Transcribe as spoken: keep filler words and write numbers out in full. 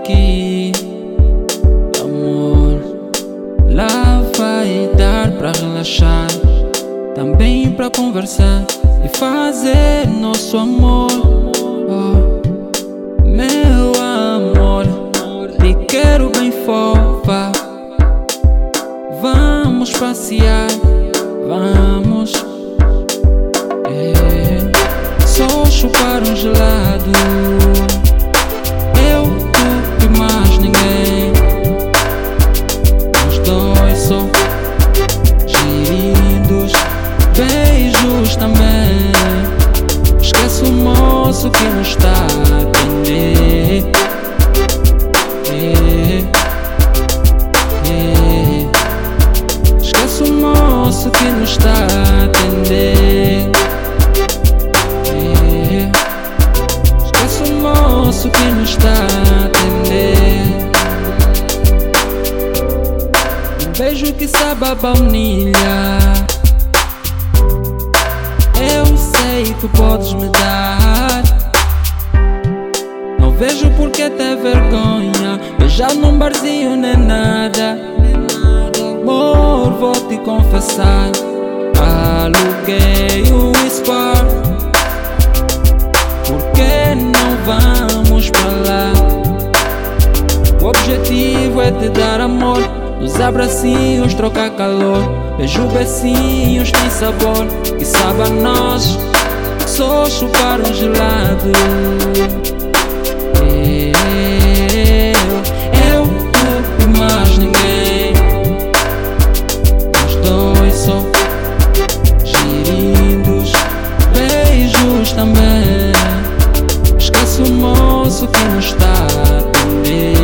aqui, amor. Lá vai dar pra relaxar, também pra conversar e fazer nosso amor. Oh, meu amor, te quero bem fofa. Vamos passear, vamos. É, só chupar um gelado. Eu, tu e mais ninguém. Os dois só girindos, beijos também. Esquece o moço que não está a atender. É, é. Esquece o moço que não está a atender. É. Esquece o moço que não está a atender. Um beijo que sabe a baunilha. Eu sei que podes me dar. Não vejo porque ter vergonha. Beijar num barzinho nem nada. Amor, vou te confessar, aluguei o Spar. Por que não vamos pra lá? O objetivo é te dar amor. Nos abracinhos trocar calor. Beijo becinhos tem sabor que sabe a nós. Só chupar um gelado. Eu, eu, tu e mais ninguém. Os dois só girindos, beijos também. Esquece o moço que não está a atender.